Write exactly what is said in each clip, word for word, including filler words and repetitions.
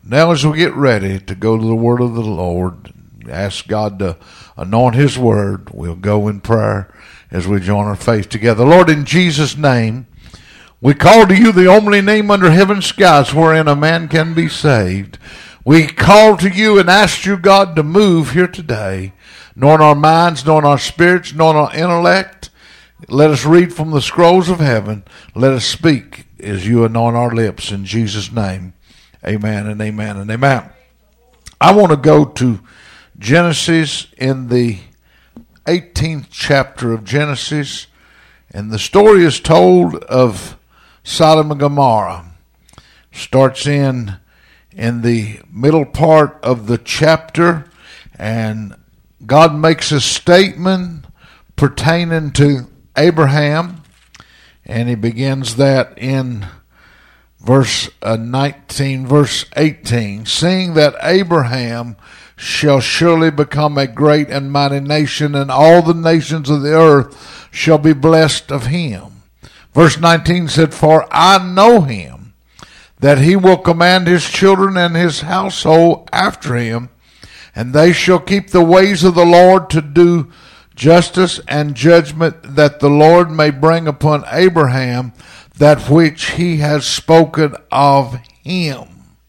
Now as we get ready to go to the word of the Lord, ask God to anoint his word, we'll go in prayer as we join our faith together. Lord, in Jesus' name, we call to you the only name under heaven's skies wherein a man can be saved. We call to you and ask you, God, to move here today, nor in our minds, nor in our spirits, nor in our intellect. Let us read from the scrolls of heaven. Let us speak as you anoint our lips. In Jesus' name, amen and amen and amen. I want to go to Genesis in the eighteenth chapter of Genesis. And the story is told of Sodom and Gomorrah. Starts in in the middle part of the chapter, and God makes a statement pertaining to Abraham, and he begins that in verse uh, nineteen, verse eighteen, seeing that Abraham shall surely become a great and mighty nation, and all the nations of the earth shall be blessed of him. Verse nineteen said, for I know him, that he will command his children and his household after him, and they shall keep the ways of the Lord to do justice and judgment, that the Lord may bring upon Abraham that which he has spoken of him.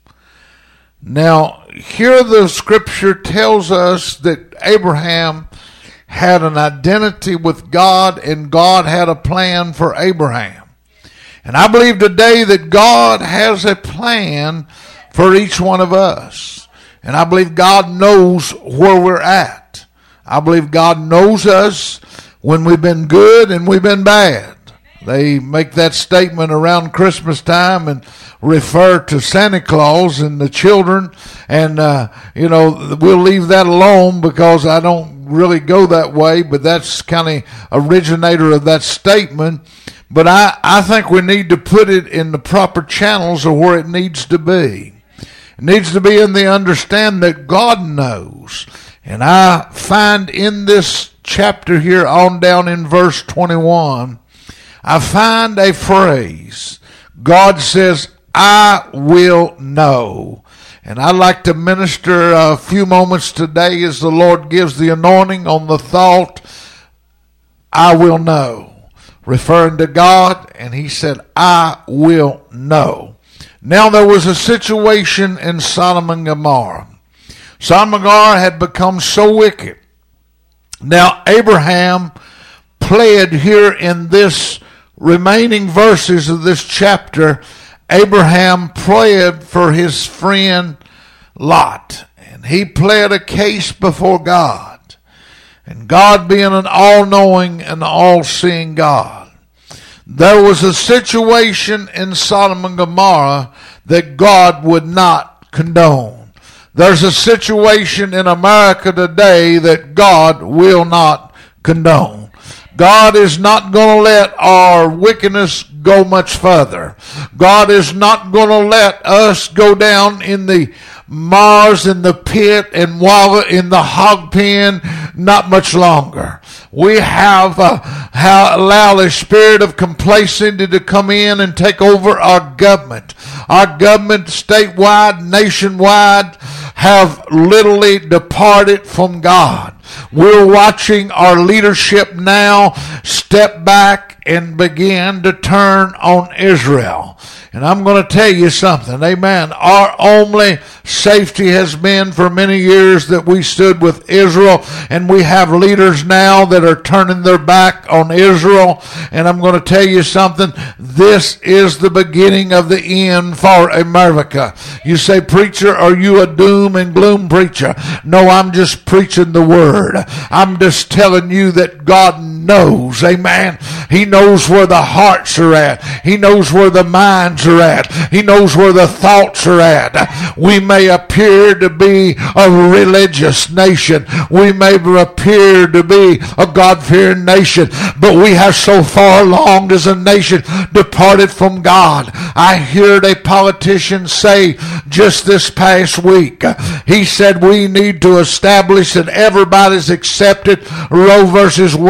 Now, here the scripture tells us that Abraham had an identity with God, and God had a plan for Abraham. And I believe today that God has a plan for each one of us. And I believe God knows where we're at. I believe God knows us when we've been good and we've been bad. They make that statement around Christmas time and refer to Santa Claus and the children. And, uh, you know, we'll leave that alone because I don't really go that way. But that's kind of originator of that statement. But I, I think we need to put it in the proper channels of where it needs to be. It needs to be in the understanding that God knows. And I find in this chapter here on down in verse twenty-one, I find a phrase. God says, I will know. And I'd like to minister a few moments today as the Lord gives the anointing on the thought, I will know. Referring to God, and he said, I will know. Now there was a situation in Sodom and Gomorrah. Sodom and Gomorrah had become so wicked. Now Abraham pled here in this remaining verses of this chapter, Abraham pled for his friend Lot. And he pled a case before God. And God being an all-knowing and all-seeing God. There was a situation in Sodom and Gomorrah that God would not condone. There's a situation in America today that God will not condone. God is not going to let our wickedness go much further. God is not going to let us go down in the Mars, in the pit, and wallow in the hog pen not much longer. We have, uh, have allowed a spirit of complacency to come in and take over our government. Our government, statewide, nationwide, have literally departed from God. We're watching our leadership now step back and begin to turn on Israel. And I'm going to tell you something, amen. Our only safety has been for many years that we stood with Israel, and we have leaders now that are turning their back on Israel. And I'm going to tell you something, this is the beginning of the end for America. You say, preacher, are you a doom and gloom preacher? No, I'm just preaching the word. I'm just telling you that God knows, amen. He knows where the hearts are at. He knows where the minds are at. He knows where the thoughts are at. We may appear to be a religious nation. We may appear to be a God-fearing nation, but we have so far along as a nation departed from God. I heard a politician say just this past week, he said we need to establish that everybody's accepted Roe versus Wade and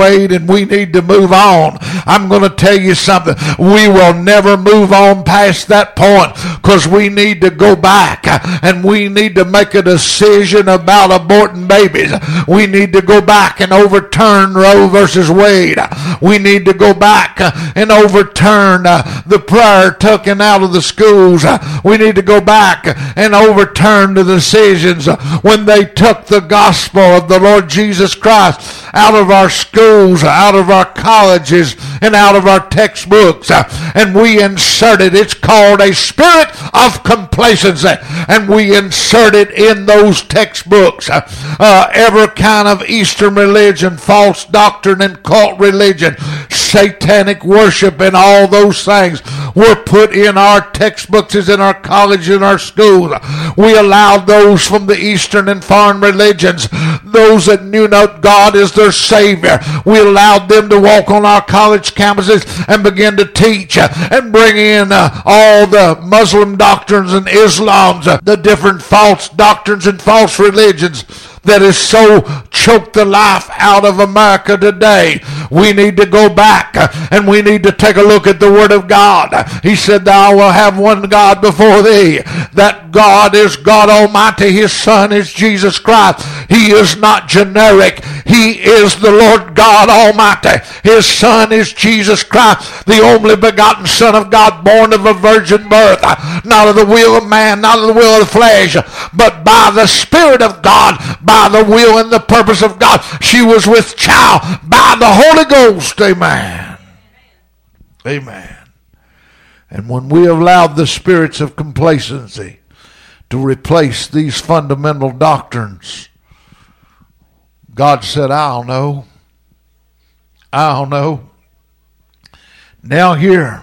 and we need to move on. I'm going to tell you something. We will never move on past that point because we need to go back and we need to make a decision about aborting babies. We need to go back and overturn Roe versus Wade. We need to go back and overturn uh, the prayer taken out of the schools. We need to go back and overturn the decisions when they took the gospel of the Lord Jesus Christ out of our schools, out of our colleges, and out of our textbooks. And we inserted, it's called a spirit of complacency, and we inserted in those textbooks uh, every kind of Eastern religion, false doctrine, and cult religion, satanic worship, and all those things were put in our textbooks, in our colleges, in our schools. We allowed those from the Eastern and foreign religions, those that knew not God as their Savior, we allowed them to walk on our college campuses and begin to teach and bring in uh, all the Muslim doctrines and Islam's, uh, the different false doctrines and false religions that has so choked the life out of America today. We need to go back and we need to take a look at the Word of God. He said, thou wilt have one God before thee. That God is God Almighty. His Son is Jesus Christ. He is not generic. He is the Lord God Almighty. His Son is Jesus Christ, the only begotten Son of God, born of a virgin birth, not of the will of man, not of the will of the flesh, but by the Spirit of God, by the will and the purpose of God. She was with child by the Holy Ghost. Amen. Amen. And when we allowed the spirits of complacency to replace these fundamental doctrines, God said, I'll know. I'll know. Now here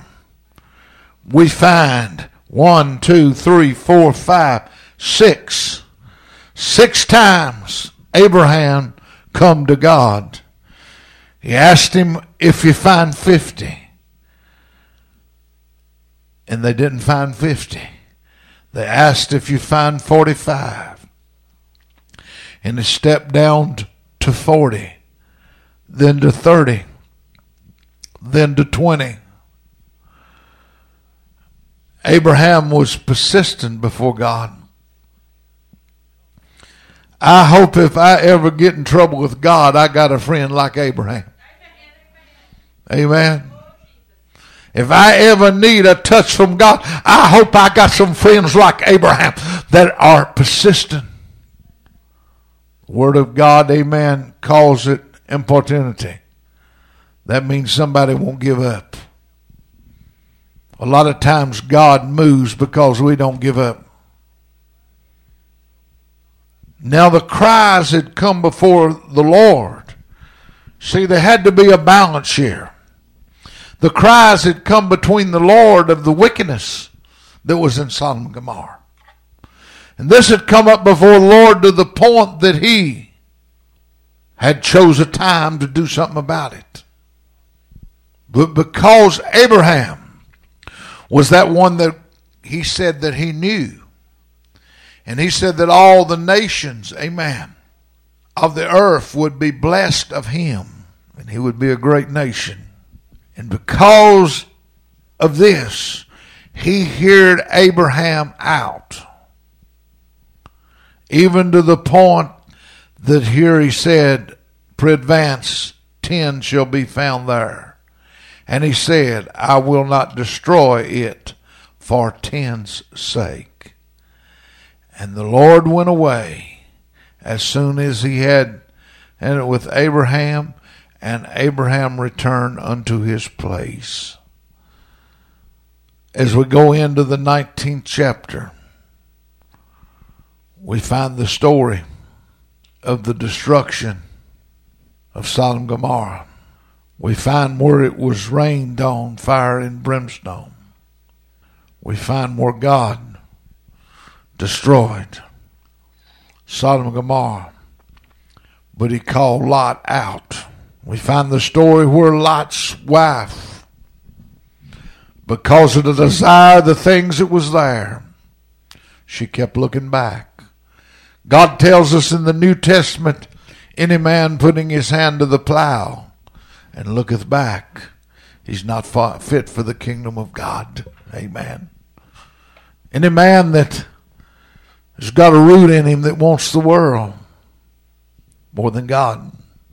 we find one, two, three, four, five, six. Six times Abraham come to God. He asked him if you find fifty. And they didn't find fifty. They asked if you find forty-five. And he stepped down to forty. Then to thirty. Then to twenty. Abraham was persistent before God. I hope if I ever get in trouble with God, I got a friend like Abraham. Amen. If I ever need a touch from God, I hope I got some friends like Abraham that are persistent. The Word of God, amen, calls it importunity. That means somebody won't give up. A lot of times God moves because we don't give up. Now the cries had come before the Lord. See, there had to be a balance here. The cries had come between the Lord of the wickedness that was in Sodom and Gomorrah. And this had come up before the Lord to the point that he had chose a time to do something about it. But because Abraham was that one that he said that he knew, and he said that all the nations, amen, of the earth would be blessed of him, and he would be a great nation. And because of this, he heard Abraham out, even to the point that here he said, peradvance ten shall be found there. And he said, I will not destroy it for ten's sake. And the Lord went away as soon as he had ended with Abraham, and Abraham returned unto his place. As we go into the nineteenth chapter, we find the story of the destruction of Sodom and Gomorrah. We find where it was rained on fire and brimstone. We find where God destroyed Sodom and Gomorrah, but he called Lot out. We find the story where Lot's wife, because of the desire of the things that was there, she kept looking back. God tells us in the New Testament, any man putting his hand to the plow and looketh back, he's not fit for the kingdom of God. Amen. Any man that has got a root in him that wants the world more than God.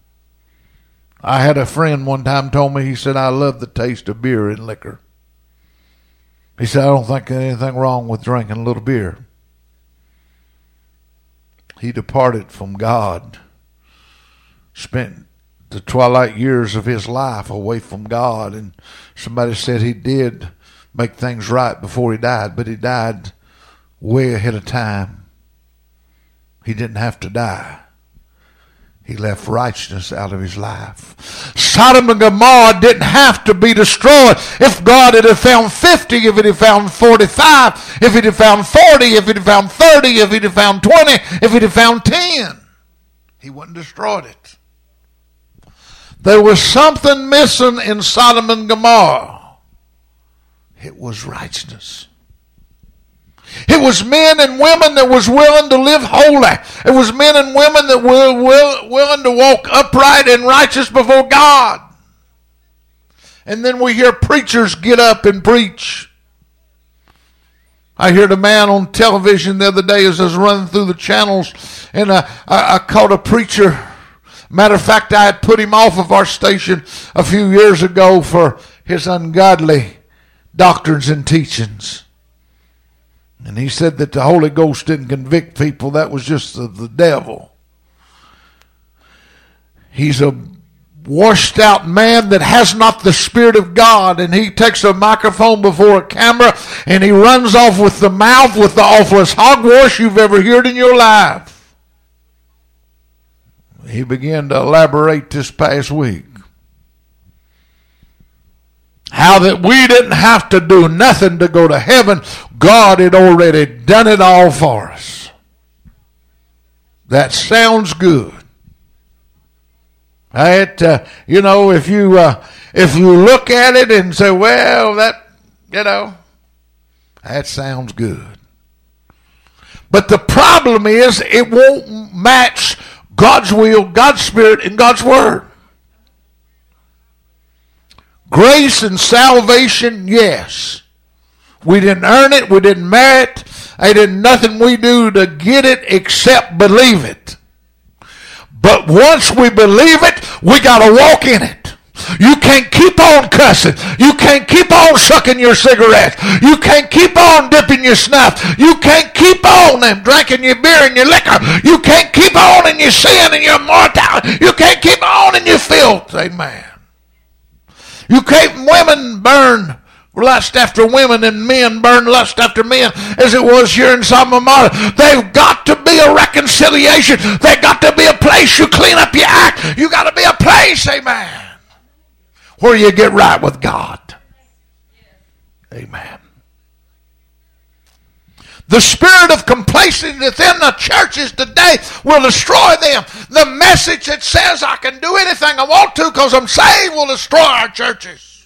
I had a friend one time told me, he said, I love the taste of beer and liquor. He said, I don't think there's anything wrong with drinking a little beer. He departed from God, spent the twilight years of his life away from God, and somebody said he did make things right before he died, but he died way ahead of time. He didn't have to die. He left righteousness out of his life. Sodom and Gomorrah didn't have to be destroyed. If God had found fifty, if he had found forty-five, if he had found forty, if he had found thirty, if he had found twenty, if he had found ten, he wouldn't have destroyed it. There was something missing in Sodom and Gomorrah. It was righteousness. It was men and women that was willing to live holy. It was men and women that were will, willing to walk upright and righteous before God. And then we hear preachers get up and preach. I heard a man on television the other day as I was running through the channels, and I, I, I caught a preacher. Matter of fact, I had put him off of our station a few years ago for his ungodly doctrines and teachings. And he said that the Holy Ghost didn't convict people. That was just the, the devil. He's a washed out man that has not the Spirit of God. And he takes a microphone before a camera and he runs off with the mouth with the awfulest hogwash you've ever heard in your life. He began to elaborate this past week how that we didn't have to do nothing to go to heaven. God had already done it all for us. That sounds good. It, uh, you know, if you uh, if you look at it and say, well, that, you know, that sounds good. But the problem is it won't match God's will, God's Spirit, and God's Word. Grace and salvation, yes. We didn't earn it. We didn't merit. Ain't did nothing we do to get it except believe it. But once we believe it, we got to walk in it. You can't keep on cussing. You can't keep on sucking your cigarettes. You can't keep on dipping your snuff. You can't keep on and drinking your beer and your liquor. You can't keep on in your sin and your mortality. You can't keep on in your filth. Amen. You can't women burn lust after women and men burn lust after men as it was here in Sodom and Gomorrah. They've got to be a reconciliation. They've got to be a place you clean up your act. You got to be a place, amen, where you get right with God. Amen. The spirit of complacency within the churches today will destroy them. The message that says I can do anything I want to because I'm saved will destroy our churches.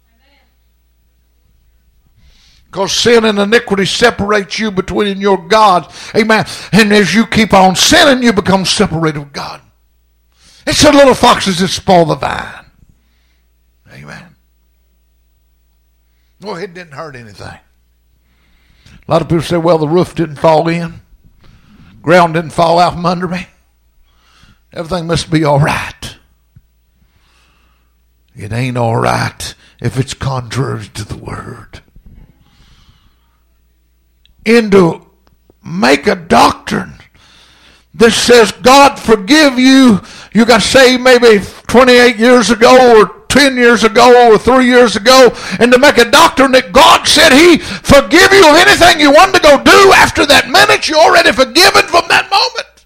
Because sin and iniquity separates you between your God. Amen. And as you keep on sinning, you become separated with God. It's the little foxes that spoil the vine. Amen. Well, it didn't hurt anything. A lot of people say, well, the roof didn't fall in. Ground didn't fall out from under me. Everything must be all right. It ain't all right if it's contrary to the Word. And to make a doctrine that says God forgive you, you got saved maybe twenty-eight years ago or ten years ago or three years ago, and to make a doctrine that God said He forgive you of anything you wanted to go do after that minute, you're already forgiven from that moment.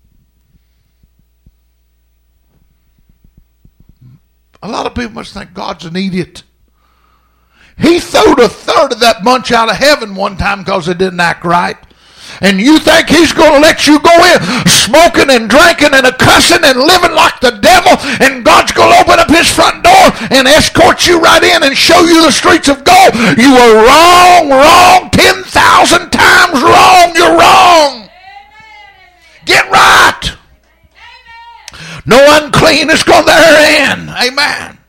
A lot of people must think God's an idiot. He threw a third of that bunch out of heaven one time because it didn't act right. And you think He's going to let you go in smoking and drinking and a cussing and living like the devil, and God's going to open up His front door and escort you right in and show you the streets of gold? You were wrong, wrong, ten thousand times wrong. You're wrong. Get right. No unclean is going to enter in. Amen.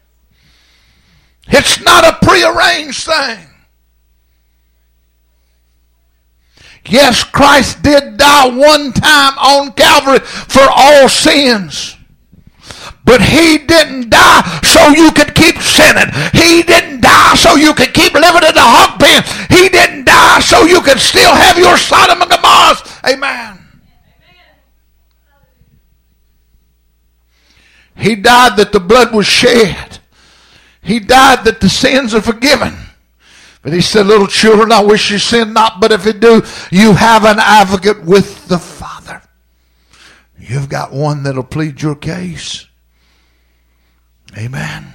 It's not a prearranged thing. Yes, Christ did die one time on Calvary for all sins. But he didn't die so you could keep sinning. He didn't die so you could keep living in the hog pen. He didn't die so you could still have your Sodom and Gomorrah. Amen. He died that the blood was shed. He died that the sins are forgiven. But he said, little children, I wish you sin not, but if you do, you have an advocate with the Father. You've got one that'll plead your case. Amen.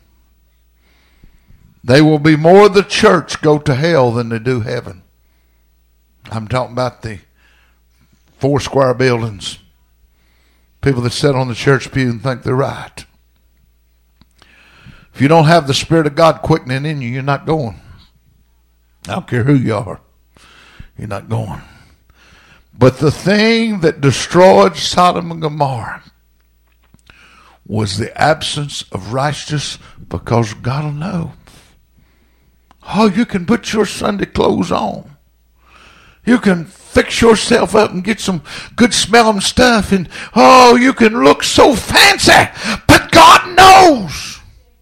They will be more of the church go to hell than they do heaven. I'm talking about the four square buildings. People that sit on the church pew and think they're right. If you don't have the Spirit of God quickening in you, you're not going. I don't care who you are. You're not going. But the thing that destroyed Sodom and Gomorrah was the absence of righteousness, because God will know. Oh, you can put your Sunday clothes on. You can fix yourself up and get some good smelling stuff, and oh, you can look so fancy. But God knows.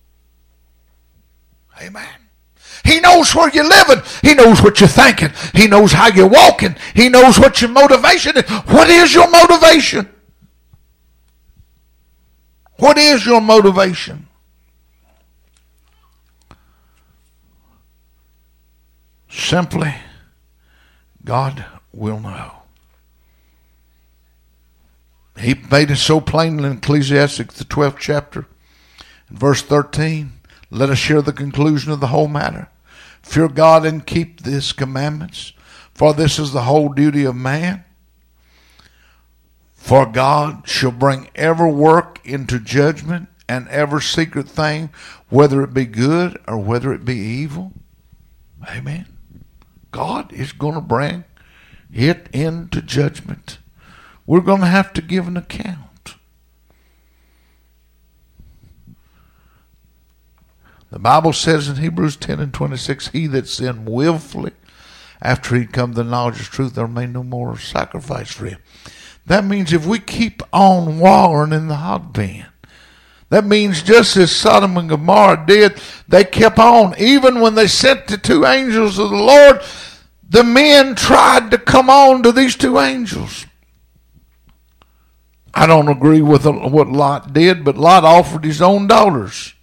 Amen. He knows where you're living. He knows what you're thinking. He knows how you're walking. He knows what your motivation is. What is your motivation? What is your motivation? Simply, God will know. He made it so plain in Ecclesiastes, the twelfth chapter, in verse thirteen. Let us share the conclusion of the whole matter. Fear God and keep His commandments, for this is the whole duty of man. For God shall bring every work into judgment, and every secret thing, whether it be good or whether it be evil. Amen. God is going to bring it into judgment. We're going to have to give an account. The Bible says in Hebrews ten and twenty-six, he that sinned willfully, after he'd come to the knowledge of truth, there remained no more sacrifice for him. That means if we keep on wallowing in the hog pen, that means just as Sodom and Gomorrah did, they kept on. Even when they sent the two angels of the Lord, the men tried to come on to these two angels. I don't agree with what Lot did, but Lot offered his own daughters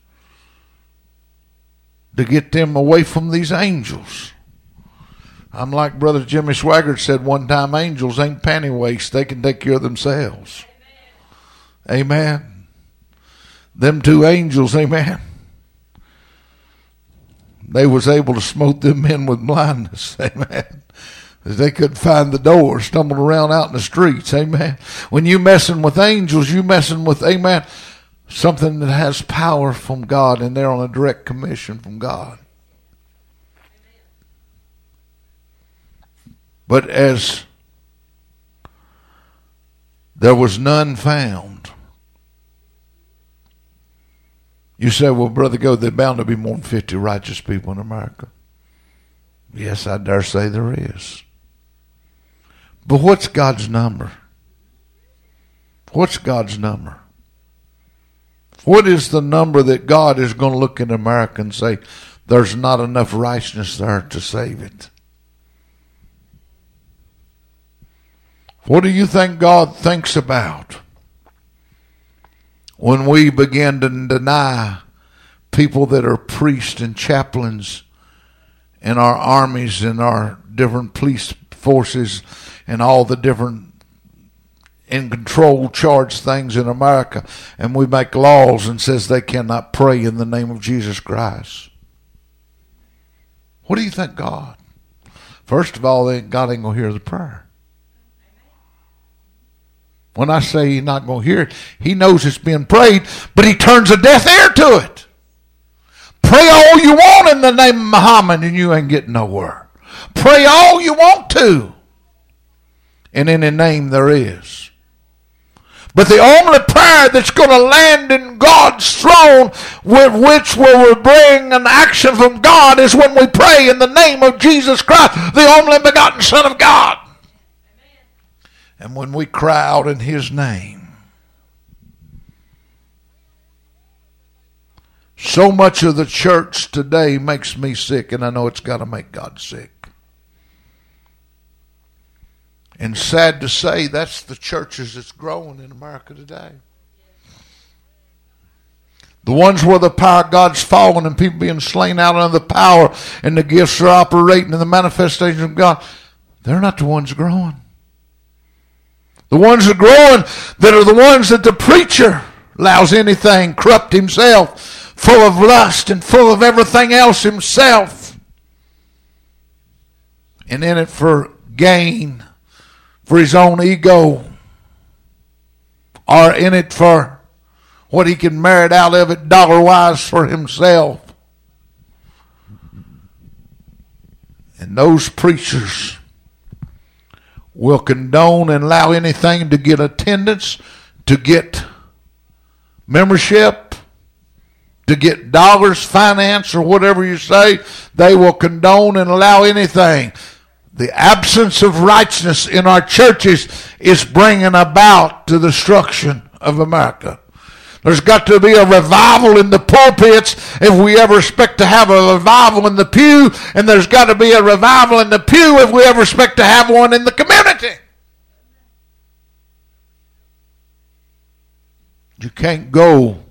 to get them away from these angels. I'm like Brother Jimmy Swaggart said one time, angels ain't panty waste. They can take care of themselves. Amen. Amen. Them two angels, amen, they was able to smote them men with blindness. Amen. They couldn't find the door, stumbled around out in the streets. Amen. When you messing with angels, you messing with, amen, something that has power from God, and they're on a direct commission from God. But as there was none found, you say, well, Brother Go, there's bound to be more than fifty righteous people in America. Yes, I dare say there is. But what's God's number? What's God's number? What is the number that God is going to look in America and say, there's not enough righteousness there to save it? What do you think God thinks about when we begin to deny people that are priests and chaplains in our armies and our different police forces and all the different in control charge things in America, and we make laws and says they cannot pray in the name of Jesus Christ? What do you think, God? First of all, God ain't going to hear the prayer. When I say he's not going to hear it, he knows it's being prayed, but he turns a deaf ear to it. Pray all you want in the name of Muhammad and you ain't getting nowhere. Pray all you want to in any name there is. But the only prayer that's going to land in God's throne, with which will bring an action from God, is when we pray in the name of Jesus Christ, the only begotten Son of God. Amen. And when we cry out in His name. So much of the church today makes me sick, and I know it's got to make God sick. And sad to say, that's the churches that's growing in America today. The ones where the power of God's fallen and people being slain out under the power and the gifts are operating in the manifestation of God, they're not the ones growing. The ones that are growing, that are the ones that the preacher allows anything, corrupt himself, full of lust and full of everything else himself, and in it for gain, for his own ego, or in it for what he can merit out of it dollar-wise for himself. And those preachers will condone and allow anything to get attendance, to get membership, to get dollars, finance, or whatever you say. They will condone and allow anything. The absence of righteousness in our churches is bringing about the destruction of America. There's got to be a revival in the pulpits if we ever expect to have a revival in the pew, and there's got to be a revival in the pew if we ever expect to have one in the community. You can't go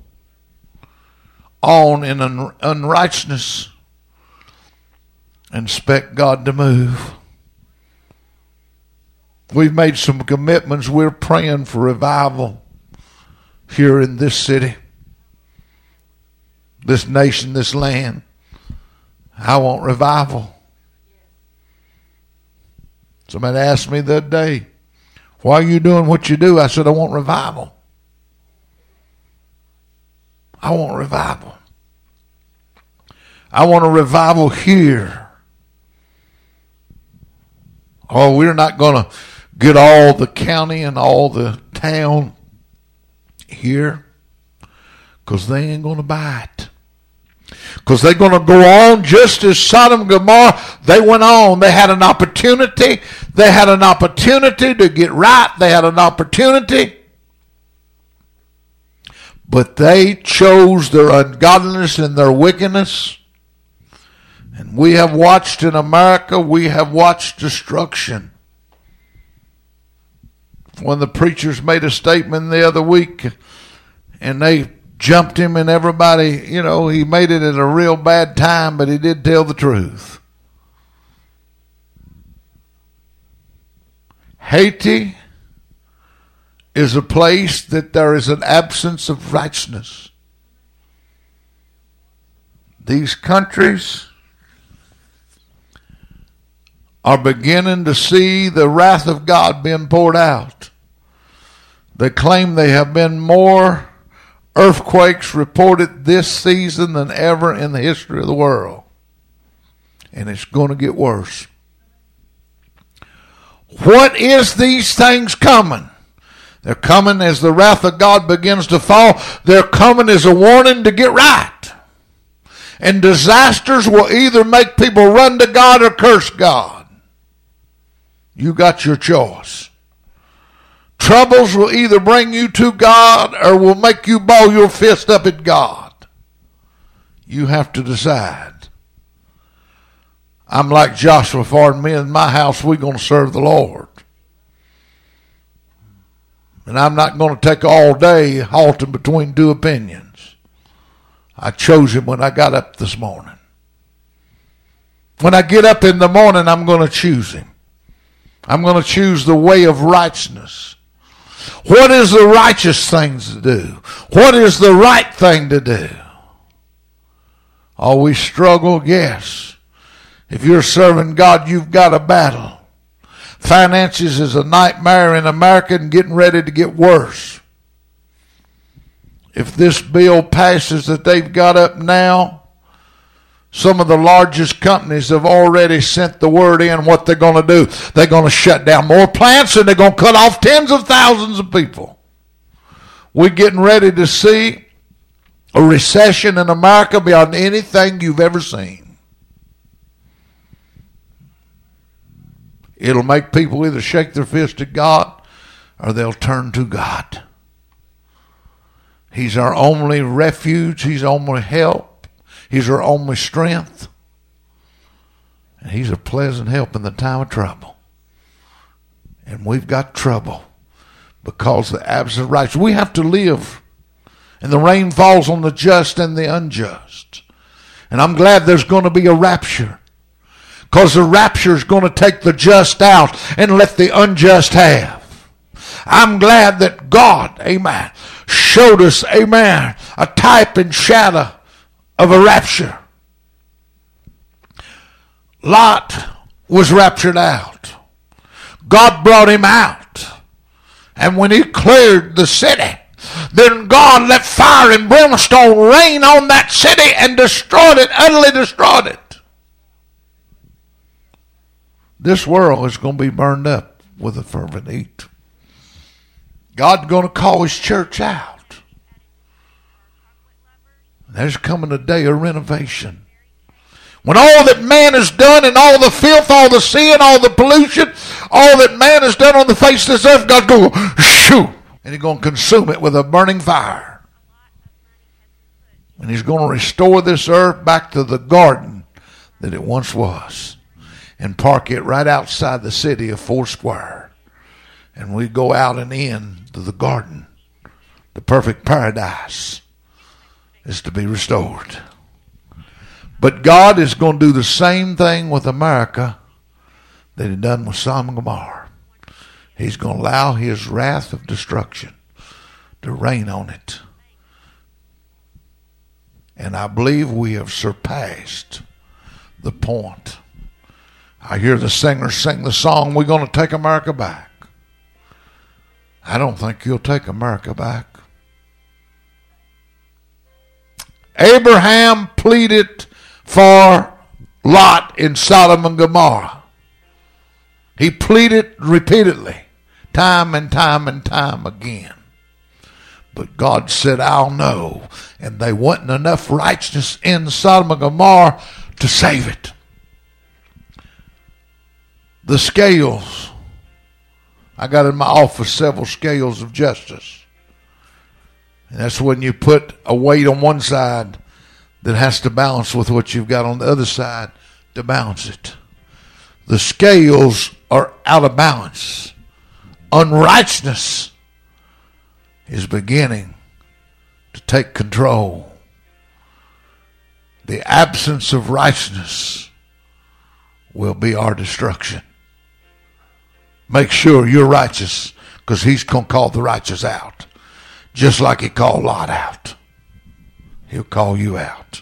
on in un- unrighteousness and expect God to move. We've made some commitments. We're praying for revival here in this city, this nation, this land. I want revival. Somebody asked me the other day, why are you doing what you do? I said, I want revival. I want revival. I want a revival here. Oh, we're not going to get all the county and all the town here, because they ain't going to buy it. Because they're going to go on just as Sodom and Gomorrah, they went on. They had an opportunity. They had an opportunity to get right. They had an opportunity. But they chose their ungodliness and their wickedness. And we have watched in America, we have watched destruction. When the preachers made a statement the other week and they jumped him, and everybody, you know, he made it at a real bad time, but he did tell the truth. Haiti is a place that there is an absence of righteousness. These countries are beginning to see the wrath of God being poured out. They claim they have been more earthquakes reported this season than ever in the history of the world. And it's going to get worse. What is these things coming? They're coming as the wrath of God begins to fall. They're coming as a warning to get right. And disasters will either make people run to God or curse God. You got your choice. Troubles will either bring you to God or will make you ball your fist up at God. You have to decide. I'm like Joshua, for me and my house, we're going to serve the Lord. And I'm not going to take all day halting between two opinions. I chose him when I got up this morning. When I get up in the morning, I'm going to choose him. I'm going to choose the way of righteousness. What is the righteous thing to do? What is the right thing to do? Oh, we struggle? Yes. If you're serving God, you've got a battle. Finances is a nightmare in America and getting ready to get worse. If this bill passes that they've got up now, some of the largest companies have already sent the word in what they're going to do. They're going to shut down more plants, and they're going to cut off tens of thousands of people. We're getting ready to see a recession in America beyond anything you've ever seen. It'll make people either shake their fist at God or they'll turn to God. He's our only refuge. He's our only help. He's our only strength. And he's a pleasant help in the time of trouble. And we've got trouble because of the absence of righteousness. We have to live. And the rain falls on the just and the unjust. And I'm glad there's going to be a rapture. Because the rapture is going to take the just out and let the unjust have. I'm glad that God, amen, showed us, amen, a type and shadow of a rapture. Lot was raptured out. God brought him out. And when he cleared the city, then God let fire and brimstone rain on that city and destroyed it, utterly destroyed it. This world is going to be burned up with a fervent heat. God's going to call his church out. There's coming a day of renovation. When all that man has done and all the filth, all the sin, all the pollution, all that man has done on the face of this earth, God's going to go, shoo, and he's going to consume it with a burning fire. And he's going to restore this earth back to the garden that it once was. And park it right outside the city of Foursquare. And we go out and in to the garden. The perfect paradise is to be restored. But God is going to do the same thing with America that he done with Sodom and Gomorrah. He's going to allow his wrath of destruction to rain on it. And I believe we have surpassed the point. I hear the singers sing the song, we're going to take America back. I don't think you'll take America back. Abraham pleaded for Lot in Sodom and Gomorrah. He pleaded repeatedly, time and time and time again. But God said, I'll know. And there wasn't enough righteousness in Sodom and Gomorrah to save it. The scales. I got in my office several scales of justice. And that's when you put a weight on one side that has to balance with what you've got on the other side to balance it. The scales are out of balance. Unrighteousness is beginning to take control. The absence of righteousness will be our destruction. Make sure you're righteous, because he's going to call the righteous out. Just like he called Lot out. He'll call you out.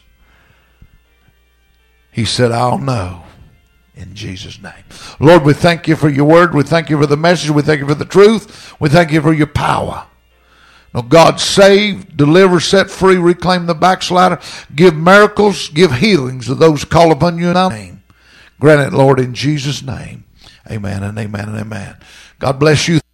He said, I'll know. In Jesus' name. Lord, we thank you for your word. We thank you for the message. We thank you for the truth. We thank you for your power. Now, God, save, deliver, set free, reclaim the backslider. Give miracles, give healings to those who call upon you in our name. Grant it, Lord, in Jesus' name. Amen and amen and amen. God bless you.